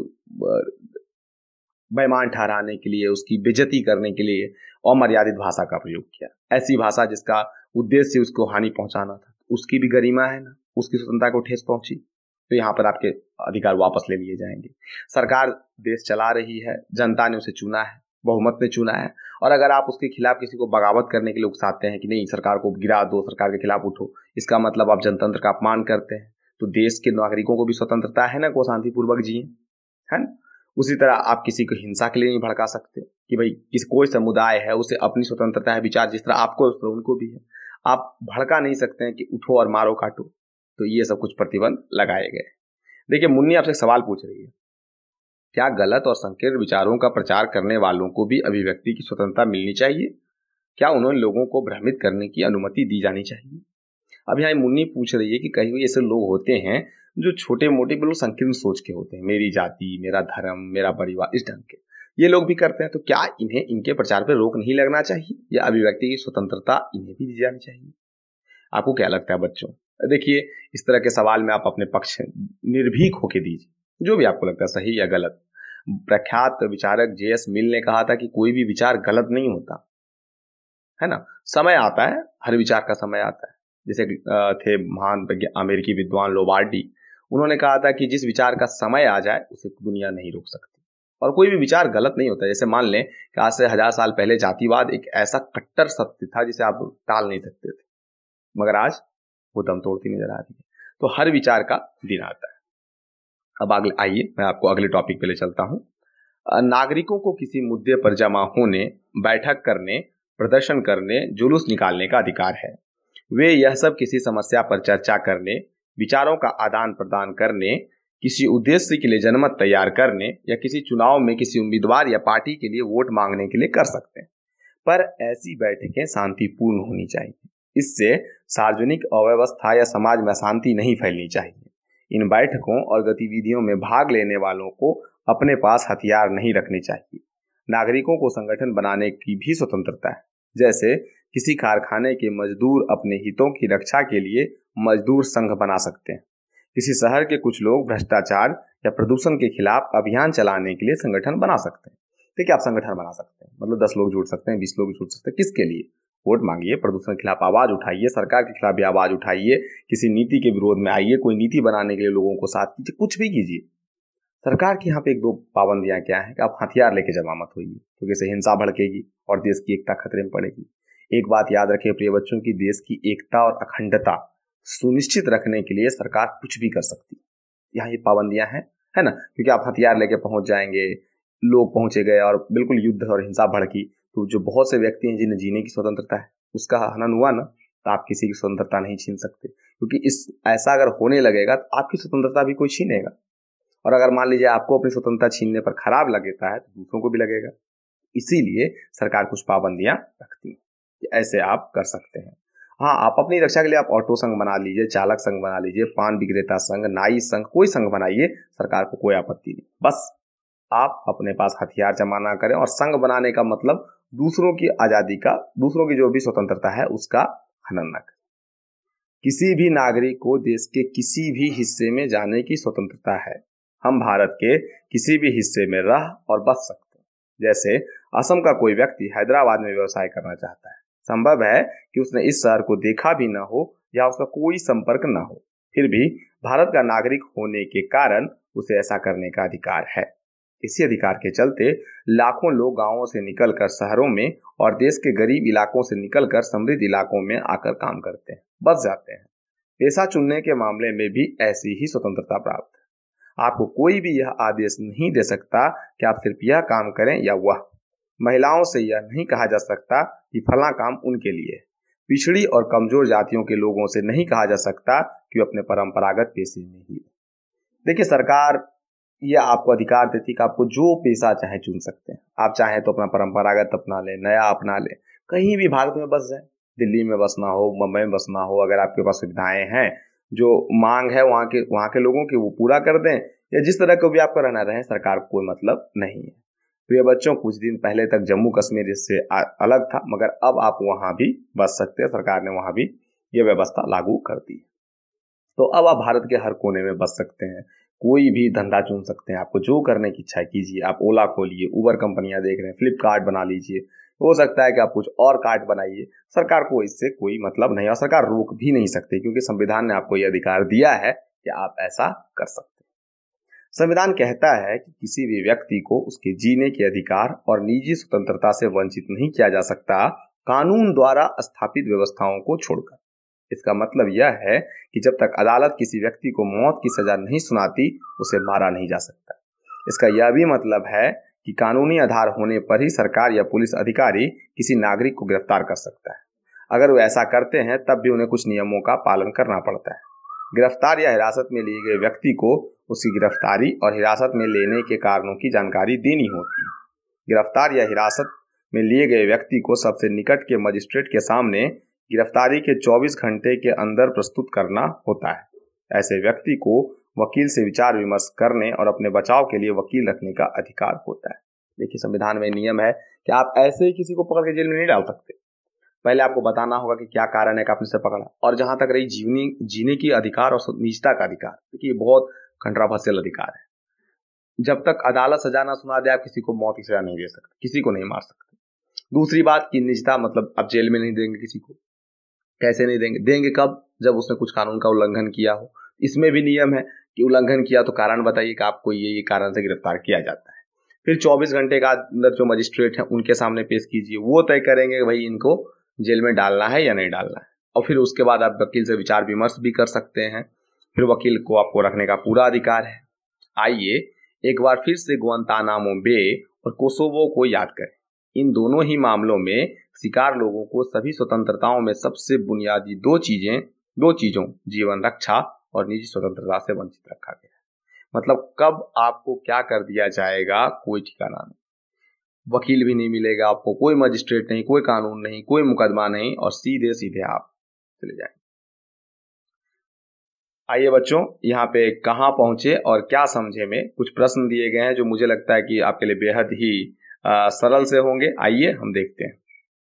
बेईमान ठहराने के लिए, उसकी बेइज्जती करने के लिए अमर्यादित भाषा का प्रयोग किया, ऐसी भाषा जिसका उद्देश्य उसको हानि पहुंचाना था, उसकी भी गरिमा है ना, उसकी स्वतंत्रता को ठेस पहुंची, तो यहाँ पर आपके अधिकार वापस ले लिए जाएंगे। सरकार देश चला रही है, जनता ने उसे चुना है, बहुमत ने चुना है, और अगर आप उसके खिलाफ किसी को बगावत करने के लिए उकसाते हैं कि नहीं सरकार को गिरा दो, सरकार के खिलाफ उठो, इसका मतलब आप जनतंत्र का अपमान करते हैं। तो देश के नागरिकों को भी स्वतंत्रता है ना, को शांतिपूर्वक जिए, है ना। उसी तरह आप किसी को हिंसा के लिए नहीं भड़का सकते कि भाई कोई समुदाय है, उसे अपनी स्वतंत्रता है विचार, जिस तरह आपको उस तरह उनको भी है। आप भड़का नहीं सकते हैं कि उठो और मारो काटो। तो ये सब कुछ प्रतिबंध लगाए गए। देखिए, मुन्नी आपसे सवाल पूछ रही है, क्या गलत और संकीर्ण विचारों का प्रचार करने वालों को भी अभिव्यक्ति की स्वतंत्रता मिलनी चाहिए? क्या उन्हें लोगों को भ्रमित करने की अनुमति दी जानी चाहिए? अब यहाँ मुन्नी पूछ रही है कि कहीं ऐसे लोग होते हैं जो छोटे मोटे बिल्कुल संकीर्ण सोच के होते हैं, मेरी जाति, मेरा धर्म, मेरा परिवार, इस ढंग के ये लोग भी करते हैं। तो क्या इन्हें इनके प्रचार पर रोक नहीं लगना चाहिए या अभिव्यक्ति की स्वतंत्रता इन्हें भी दी जानी चाहिए? आपको क्या लगता है बच्चों? देखिए, इस तरह के सवाल में आप अपने पक्ष निर्भीक होके दीजिए, जो भी आपको लगता है सही या गलत। प्रख्यात विचारक जे.एस. मिल ने कहा था कि कोई भी विचार गलत नहीं होता, है ना। समय आता है, हर विचार का समय आता है। जैसे थे महान अमेरिकी विद्वान लोबार्डी, उन्होंने कहा था कि जिस विचार का समय आ जाए उसे दुनिया नहीं रोक सकती। और कोई भी विचार गलत नहीं होता। जैसे मान लें कि आज से 1000 साल पहले जातिवाद एक ऐसा कट्टर सत्य था जिसे आप टाल नहीं सकते थे, मगर आज वो दम तोड़ती नजर आ रही है। तो हर विचार का दिन आता है। अब अगले आइए मैं आपको अगले टॉपिक पे ले चलता हूँ। नागरिकों को किसी मुद्दे पर जमा होने, बैठक करने, प्रदर्शन करने, जुलूस निकालने का अधिकार है। वे यह सब किसी समस्या पर चर्चा करने, विचारों का आदान प्रदान करने, किसी उद्देश्य के लिए जनमत तैयार करने या किसी चुनाव में किसी उम्मीदवार या पार्टी के लिए वोट मांगने के लिए कर सकते हैं। पर ऐसी बैठकें शांतिपूर्ण होनी चाहिए। इससे सार्वजनिक अव्यवस्था या समाज में अशांति नहीं फैलनी चाहिए। इन बैठकों और गतिविधियों में भाग लेने वालों को अपने पास हथियार नहीं रखने चाहिए। नागरिकों को संगठन बनाने की भी स्वतंत्रता है। जैसे किसी कारखाने के मजदूर अपने हितों की रक्षा के लिए मजदूर संघ बना सकते हैं। किसी शहर के कुछ लोग भ्रष्टाचार या प्रदूषण के खिलाफ अभियान चलाने के लिए संगठन बना सकते हैं। देखिए, आप संगठन बना सकते हैं, मतलब 10 लोग जुड़ सकते हैं, 20 लोग जुड़ सकते हैं। किसके लिए? वोट मांगिए, प्रदूषण के खिलाफ आवाज उठाइए, सरकार के खिलाफ भी आवाज उठाइए, किसी नीति के विरोध में आइए, कोई नीति बनाने के लिए लोगों को साथ कीजिए, कुछ भी कीजिए। सरकार की यहाँ पे 1-2 पाबंदियां क्या है कि आप हथियार लेके जमा मत होइए, क्योंकि इससे हिंसा भड़केगी और देश की एकता खतरे में पड़ेगी। एक बात याद रखिए प्रिय बच्चों की, देश की एकता और अखंडता सुनिश्चित रखने के लिए सरकार कुछ भी कर सकती है। यहाँ ये पाबंदियां हैं, है ना, क्योंकि आप हथियार लेके पहुंच जाएंगे, लोग पहुंचे गए और बिल्कुल युद्ध और हिंसा भड़की, तो जो बहुत से व्यक्ति हैं जिन्हें जीने की स्वतंत्रता है उसका हनन हुआ ना, तो आप किसी की स्वतंत्रता नहीं छीन सकते, क्योंकि ऐसा अगर होने लगेगा तो आपकी स्वतंत्रता भी कोई छीनेगा। और अगर मान लीजिए आपको अपनी स्वतंत्रता छीनने पर खराब लगता है तो दूसरों को भी लगेगा। इसीलिए सरकार कुछ पाबंदियां रखती है कि ऐसे आप कर सकते हैं। हाँ, आप अपनी रक्षा के लिए आप ऑटो संघ बना लीजिए, चालक संघ बना लीजिए, पान विक्रेता संघ, नाई संघ, कोई संघ बनाइए, सरकार को कोई आपत्ति नहीं। बस आप अपने पास हथियार जमा ना करें। और संघ बनाने का मतलब दूसरों की आजादी का, दूसरों की जो भी स्वतंत्रता है उसका हनन न करें। किसी भी नागरिक को देश के किसी भी हिस्से में जाने की स्वतंत्रता है। हम भारत के किसी भी हिस्से में रह और बस सकते हैं। जैसे असम का कोई व्यक्ति हैदराबाद में व्यवसाय करना चाहता है, संभव है कि उसने इस शहर को देखा भी ना हो या उसका कोई संपर्क ना हो, फिर भी भारत का नागरिक होने के कारण उसे ऐसा करने का अधिकार है। इसी अधिकार के चलते लाखों लोग गांवों से निकलकर शहरों में और देश के गरीब इलाकों से निकलकर समृद्ध इलाकों में आकर काम करते हैं, बस जाते हैं। पेशा चुनने के मामले में भी ऐसी ही स्वतंत्रता प्राप्त है। आपको कोई भी यह आदेश नहीं दे सकता कि आप सिर्फ यह काम करें या वह। महिलाओं से यह नहीं कहा जा सकता कि फला काम उनके लिए है। पिछड़ी और कमजोर जातियों के लोगों से नहीं कहा जा सकता कि वे अपने परंपरागत पेशे में ही। देखिए, सरकार यह आपको अधिकार देती कि आपको जो पेशा चाहे चुन सकते हैं। आप चाहें तो अपना परंपरागत अपना लें, नया अपना लें, कहीं भी भारत में बस जाए। दिल्ली में बसना हो, मुंबई में बसना हो, अगर आपके पास सुविधाएं हैं, जो मांग है वहाँ के लोगों की वो पूरा कर दें, या जिस तरह को भी आपका रहना रहे, सरकार को कोई मतलब नहीं है। तो ये बच्चों, कुछ दिन पहले तक जम्मू कश्मीर इससे अलग था, मगर अब आप वहाँ भी बस सकते हैं। सरकार ने वहाँ भी ये व्यवस्था लागू कर दी है। तो अब आप भारत के हर कोने में बस सकते हैं, कोई भी धंधा चुन सकते हैं। आपको जो करने की इच्छा कीजिए। आप ओला खोलिए, उबर कंपनियां देख रहे हैं, फ्लिपकार्ट बना लीजिए, हो सकता है कि आप कुछ और कार्ट बनाइए। सरकार को इससे कोई मतलब नहीं और सरकार रोक भी नहीं सकती, क्योंकि संविधान ने आपको यह अधिकार दिया है कि आप ऐसा कर सकते हैं। संविधान कहता है कि किसी भी व्यक्ति को उसके जीने के अधिकार और निजी स्वतंत्रता से वंचित नहीं किया जा सकता, कानून द्वारा स्थापित व्यवस्थाओं को छोड़कर। इसका मतलब यह है कि जब तक अदालत किसी व्यक्ति को मौत की सजा नहीं सुनाती, उसे मारा नहीं जा सकता। इसका यह भी मतलब है कि कानूनी आधार होने पर ही सरकार या पुलिस अधिकारी किसी नागरिक को गिरफ्तार कर सकता है। अगर वो ऐसा करते हैं तब भी उन्हें कुछ नियमों का पालन करना पड़ता है। गिरफ्तार या हिरासत में लिए गए व्यक्ति को उसकी गिरफ्तारी और हिरासत में लेने के कारणों की जानकारी देनी होती है। गिरफ्तार या हिरासत में लिए गए व्यक्ति को सबसे निकट के मजिस्ट्रेट के सामने गिरफ्तारी के 24 घंटे के अंदर प्रस्तुत करना होता है। ऐसे व्यक्ति को वकील से विचार विमर्श करने और अपने बचाव के लिए वकील रखने का अधिकार होता है। देखिए, संविधान में नियम है कि आप ऐसे ही किसी को पकड़ के जेल में नहीं डाल सकते। पहले आपको बताना होगा कि क्या कारण है कि आपने उसे पकड़ा। और जहां तक रही जीने की अधिकार और निजता का अधिकार, देखिए बहुत कंट्रोवर्शियल अधिकार है। जब तक अदालत सजा ना सुना दे, आप किसी को मौत की सजा नहीं दे सकते, किसी को नहीं मार सकते। दूसरी बात की निजता, मतलब आप जेल में नहीं देंगे किसी को। कैसे नहीं देंगे? देंगे कब? जब उसने कुछ कानून का उल्लंघन किया हो। इसमें भी नियम है कि उल्लंघन किया तो कारण बताइए कि आपको ये कारण से गिरफ्तार किया जाता है। फिर 24 घंटे का अंदर जो मजिस्ट्रेट है उनके सामने पेश कीजिए, वो तय करेंगे कि भाई इनको जेल में डालना है या नहीं डालना है। और फिर उसके बाद आप वकील से विचार विमर्श भी कर सकते हैं। फिर वकील को आपको रखने का पूरा अधिकार है। आइए एक बार फिर से गुआंतानामो बे और कोसोवो को याद करें। इन दोनों ही मामलों में शिकार लोगों को सभी स्वतंत्रताओं में सबसे बुनियादी दो चीजों जीवन रक्षा और निजी स्वतंत्रता से वंचित रखा गया है। मतलब कब आपको क्या कर दिया जाएगा कोई ठिकाना नहीं, वकील भी नहीं मिलेगा आपको, कोई मजिस्ट्रेट नहीं, कोई कानून नहीं, कोई मुकदमा नहीं, और सीधे सीधे आप चले जाएंगे। आइए बच्चों, यहाँ पे कहाँ पहुंचे और क्या समझे में कुछ प्रश्न दिए गए हैं जो मुझे लगता है कि आपके लिए बेहद ही सरल से होंगे। आइए हम देखते हैं।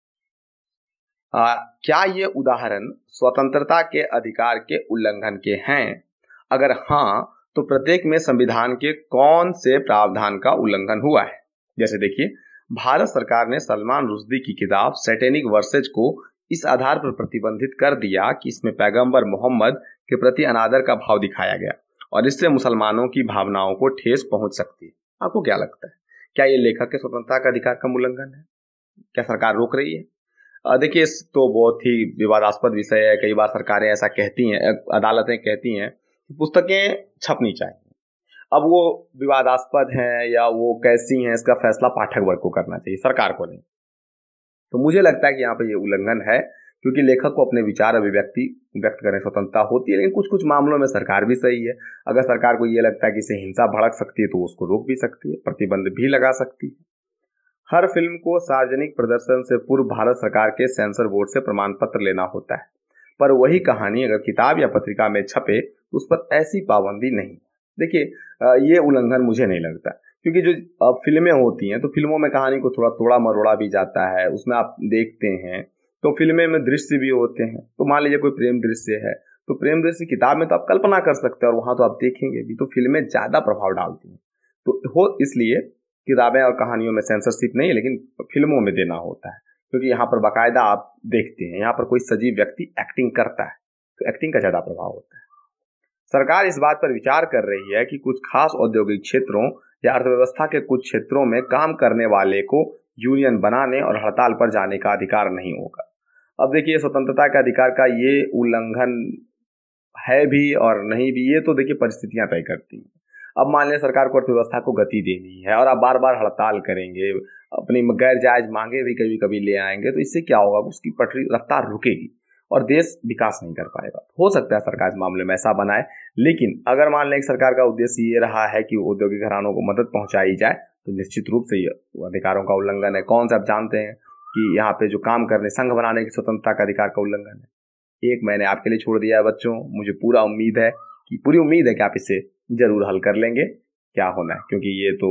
क्या ये उदाहरण स्वतंत्रता के अधिकार के उल्लंघन के हैं? अगर हाँ, तो प्रत्येक में संविधान के कौन से प्रावधान का उल्लंघन हुआ है? जैसे देखिए, भारत सरकार ने सलमान रुश्दी की किताब सैटेनिक वर्सेज को इस आधार पर प्रतिबंधित कर दिया कि इसमें पैगंबर मोहम्मद के प्रति अनादर का भाव दिखाया गया और इससे मुसलमानों की भावनाओं को ठेस पहुंच सकती है। आपको क्या लगता है, क्या ये लेखक के स्वतंत्रता का अधिकार का उल्लंघन है? क्या सरकार रोक रही है? देखिए, इस तो बहुत ही विवादास्पद विषय है। कई बार सरकारें ऐसा कहती हैं, अदालतें कहती हैं कि पुस्तकें छपनी चाहिए। अब वो विवादास्पद हैं या वो कैसी हैं, इसका फैसला पाठक वर्ग को करना चाहिए, सरकार को नहीं। तो मुझे लगता है कि यहाँ पे ये उल्लंघन है, क्योंकि लेखक को अपने विचार अभिव्यक्ति व्यक्त करने स्वतंत्रता होती है, लेकिन कुछ कुछ मामलों में सरकार भी सही है। अगर सरकार को ये लगता है कि इसे हिंसा भड़क सकती है तो उसको रोक भी सकती है, प्रतिबंध भी लगा सकती है। हर फिल्म को सार्वजनिक प्रदर्शन से पूर्व भारत सरकार के सेंसर बोर्ड से प्रमाण पत्र लेना होता है, पर वही कहानी अगर किताब या पत्रिका में छपे तो उस पर ऐसी पाबंदी नहीं। देखिए, ये उल्लंघन मुझे नहीं लगता, क्योंकि जो फिल्में होती हैं तो फिल्मों में कहानी को थोड़ा तोड़ा मरोड़ा भी जाता है। उसमें आप देखते हैं तो फिल्में में दृश्य भी होते हैं। तो मान लीजिए कोई प्रेम दृश्य है, तो प्रेम दृश्य किताब में तो आप कल्पना कर सकते हैं और वहां तो आप देखेंगे भी। तो फिल्में ज्यादा प्रभाव डालती हैं, तो इसलिए किताबें और कहानियों में सेंसरशिप नहीं है, लेकिन फिल्मों में देना होता है, क्योंकि यहाँ पर बाकायदा आप देखते हैं, यहाँ पर कोई सजीव व्यक्ति एक्टिंग करता है, तो एक्टिंग का ज्यादा प्रभाव होता है। सरकार इस बात पर विचार कर रही है कि कुछ खास औद्योगिक क्षेत्रों या अर्थव्यवस्था के कुछ क्षेत्रों में काम करने वाले को यूनियन बनाने और हड़ताल पर जाने का अधिकार नहीं होगा। अब देखिए, स्वतंत्रता के अधिकार का ये उल्लंघन है भी और नहीं भी, ये तो देखिए परिस्थितियां तय करती हैं। अब मान लें सरकार को अर्थव्यवस्था को गति देनी है और आप बार बार हड़ताल करेंगे, अपनी गैर जायज मांगे भी कभी कभी ले आएंगे, तो इससे क्या होगा, उसकी पटरी रफ्तार रुकेगी और देश विकास नहीं कर पाएगा। हो सकता है सरकार इस मामले में ऐसा बनाए, लेकिन अगर मान लें सरकार का उद्देश्य ये रहा है कि औद्योगिक घरानों को मदद पहुंचाई जाए, तो निश्चित रूप से ये अधिकारों का उल्लंघन है। कौन सा आप जानते हैं कि यहाँ पे जो काम करने, संघ बनाने की स्वतंत्रता का अधिकार का उल्लंघन है। एक मैंने आपके लिए छोड़ दिया है बच्चों, मुझे पूरी उम्मीद है कि आप इसे जरूर हल कर लेंगे। क्या होना है, क्योंकि ये तो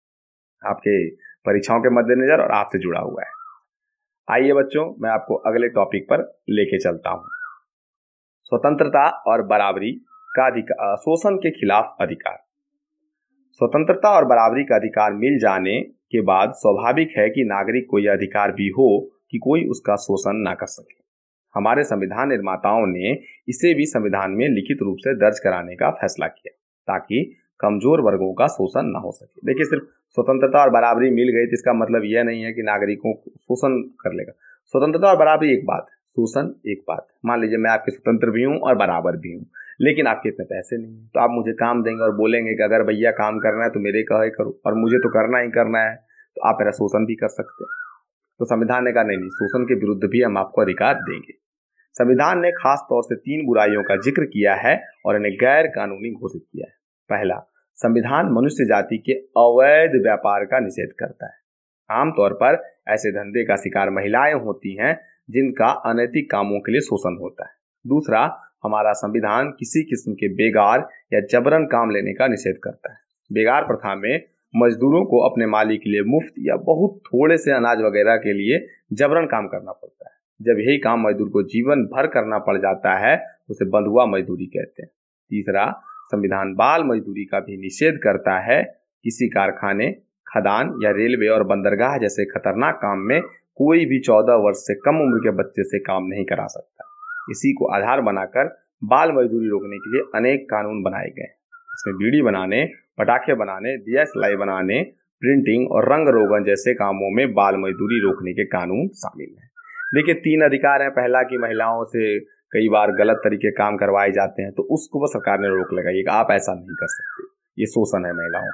आपके परीक्षाओं के मद्देनजर और आपसे जुड़ा हुआ है। आइए बच्चों, मैं आपको अगले टॉपिक पर लेके चलता हूं। स्वतंत्रता और बराबरी का अधिकार, शोषण के खिलाफ अधिकार। स्वतंत्रता और बराबरी का अधिकार मिल जाने के बाद स्वाभाविक है कि नागरिक को यह अधिकार भी हो कि कोई उसका शोषण ना कर सके। हमारे संविधान निर्माताओं ने इसे भी संविधान में लिखित रूप से दर्ज कराने का फैसला किया, ताकि कमजोर वर्गों का शोषण ना हो सके। देखिए, सिर्फ स्वतंत्रता और बराबरी मिल गई तो इसका मतलब यह नहीं है कि नागरिकों को शोषण कर लेगा। स्वतंत्रता और बराबरी एक बात है, शोषण एक बात है। मान लीजिए मैं आपके स्वतंत्र भी हूं और बराबर भी हूं, लेकिन आपके इतने पैसे नहीं है, तो आप मुझे काम देंगे और बोलेंगे कि अगर भैया काम करना है तो मेरे कहे करो, और मुझे तो करना ही करना है, तो आप मेरा शोषण भी कर सकते हैं। तो संविधान ने कहा नहीं, शोषण के विरुद्ध भी हम आपको अधिकार देंगे। संविधान ने खास तौर से 3 बुराइयों का जिक्र किया है और इन्हें गैर कानूनी घोषित किया है। पहला, संविधान मनुष्य जाति के अवैध व्यापार का निषेध करता है। आमतौर पर ऐसे धंधे का शिकार महिलाएं होती हैं जिनका अनैतिक कामों के लिए शोषण होता है। दूसरा, हमारा संविधान किसी किस्म के बेगार या जबरन काम लेने का निषेध करता है। बेगार प्रथा में मजदूरों को अपने मालिक के लिए मुफ्त या बहुत थोड़े से अनाज वगैरह के लिए जबरन काम करना पड़ता है। जब यही काम मजदूर को जीवन भर करना पड़ जाता है तो उसे बंधुआ मजदूरी कहते हैं। तीसरा, संविधान बाल मजदूरी का भी निषेध करता है। किसी कारखाने, खदान या रेलवे और बंदरगाह जैसे खतरनाक काम में कोई भी 14 वर्ष से कम उम्र के बच्चे से काम नहीं करा सकता। इसी को आधार बनाकर बाल मजदूरी रोकने के लिए अनेक कानून बनाए गए। इसमें बीड़ी बनाने, पटाखे बनाने, दिया सिलाई बनाने, प्रिंटिंग और रंग रोगन जैसे कामों में बाल मजदूरी रोकने के कानून शामिल हैं। देखिए, 3 अधिकार हैं। पहला कि महिलाओं से कई बार गलत तरीके काम करवाए जाते हैं, तो उसको वो सरकार ने रोक लगाई कि आप ऐसा नहीं कर सकते, ये शोषण है महिलाओं का।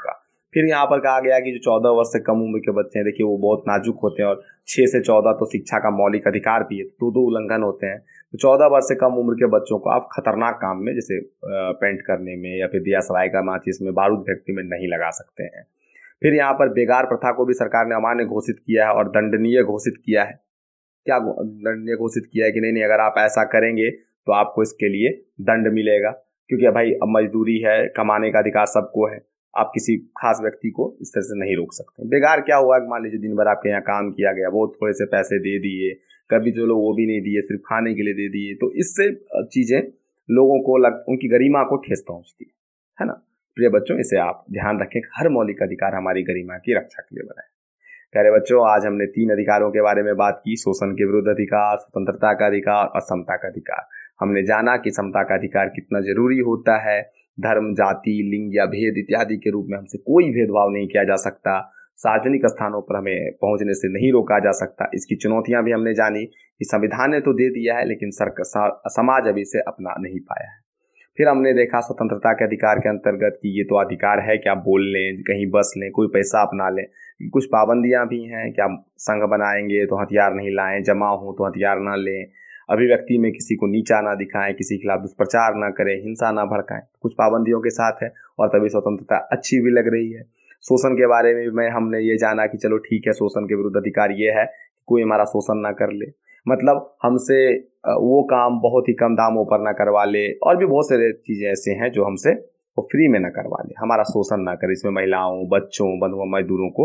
फिर यहाँ पर कहा गया कि जो 14 वर्ष से कम उम्र के बच्चे हैं, देखिए वो बहुत नाजुक होते हैं और 6 से 14 तो शिक्षा का मौलिक अधिकार भी है, दो उल्लंघन होते हैं। तो 14 वर्ष से कम उम्र के बच्चों को आप खतरनाक काम में जैसे पेंट करने में या फिर दिया सलाई का माचिस में, बारूद फैक्ट्री में नहीं लगा सकते हैं। फिर यहाँ पर बेगार प्रथा को भी सरकार ने अमान्य घोषित किया है और दंडनीय घोषित किया है। क्या दंडनीय घोषित किया है कि नहीं अगर आप ऐसा करेंगे तो आपको इसके लिए दंड मिलेगा, क्योंकि भाई अब मजदूरी है, कमाने का अधिकार सबको है, आप किसी खास व्यक्ति को इस तरह से नहीं रोक सकते। बेगार क्या हुआ, मान लीजिए दिन भर आपके यहाँ काम किया गया, वो थोड़े से पैसे दे दिए, कभी जो लोग वो भी नहीं दिए, सिर्फ खाने के लिए दे दिए, तो इससे चीजें लोगों को उनकी गरिमा को ठेस पहुंचती है ना। प्रिय बच्चों, इसे आप ध्यान रखें, हर मौलिक अधिकार हमारी गरिमा की रक्षा के लिए बनाए। प्यारे बच्चों, आज हमने 3 अधिकारों के बारे में बात की, शोषण के विरुद्ध अधिकार, स्वतंत्रता का अधिकार और समता का अधिकार। हमने जाना कि समता का अधिकार कितना जरूरी होता है। धर्म, जाति, लिंग या भेद इत्यादि के रूप में हमसे कोई भेदभाव नहीं किया जा सकता। सार्वजनिक स्थानों पर हमें पहुंचने से नहीं रोका जा सकता। इसकी चुनौतियां भी हमने जानी कि संविधान ने तो दे दिया है, लेकिन समाज अभी इसे अपना नहीं पाया है। फिर हमने देखा स्वतंत्रता के अधिकार के अंतर्गत कि ये तो अधिकार है कि आप बोल लें, कहीं बस लें, कोई पैसा अपना लें। कुछ पाबंदियां भी हैं कि आप संघ बनाएंगे तो हथियार नहीं लाएं, जमा हो तो हथियार ना लें, अभिव्यक्ति में किसी को नीचा ना दिखाएं, किसी के खिलाफ दुष्प्रचार ना करें, हिंसा ना भड़काएं। कुछ पाबंदियों के साथ है और तभी स्वतंत्रता अच्छी भी लग रही है। शोषण के बारे में हमने ये जाना कि चलो ठीक है, शोषण के विरुद्ध अधिकार ये है कि कोई हमारा शोषण ना कर ले, मतलब हमसे वो काम बहुत ही कम दामों पर ना करवा ले, और भी बहुत सारे चीजें ऐसे हैं जो हमसे वो फ्री में ना करवा ले, हमारा शोषण ना करे। इसमें महिलाओं, बच्चों, बंधुओं, मजदूरों को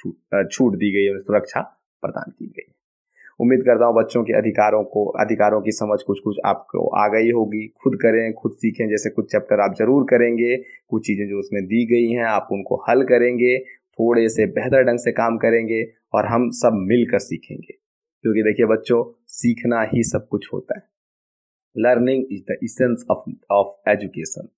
छूट दी गई है, सुरक्षा प्रदान की गई। उम्मीद करता हूँ बच्चों के अधिकारों की समझ कुछ आपको आ गई होगी। खुद करें, खुद सीखें। जैसे कुछ चैप्टर आप जरूर करेंगे, कुछ चीजें जो उसमें दी गई हैं आप उनको हल करेंगे, थोड़े से बेहतर ढंग से काम करेंगे और हम सब मिलकर सीखेंगे, क्योंकि देखिए बच्चों, सीखना ही सब कुछ होता है। Learning is the essence of education.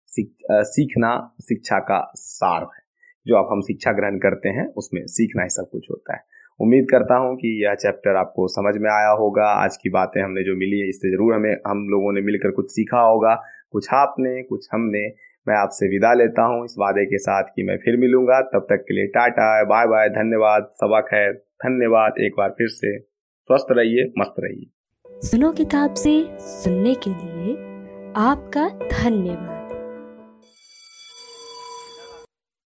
सीखना शिक्षा का सार है। जो अब हम शिक्षा ग्रहण करते हैं उसमें सीखना ही सब कुछ होता है। उम्मीद करता हूं कि यह चैप्टर आपको समझ में आया होगा। आज की बातें हमने जो मिली है इससे जरूर हम लोगों ने मिलकर कुछ सीखा होगा, कुछ आपने, कुछ हमने। मैं आपसे विदा लेता हूं इस वादे के साथ कि मैं फिर मिलूंगा। तब तक के लिए टाटा, बाय बाय, धन्यवाद, सबा खैर, धन्यवाद। एक बार फिर से स्वस्थ रहिए, मस्त रहिए। सुनो किताब से सुनने के लिए आपका धन्यवाद।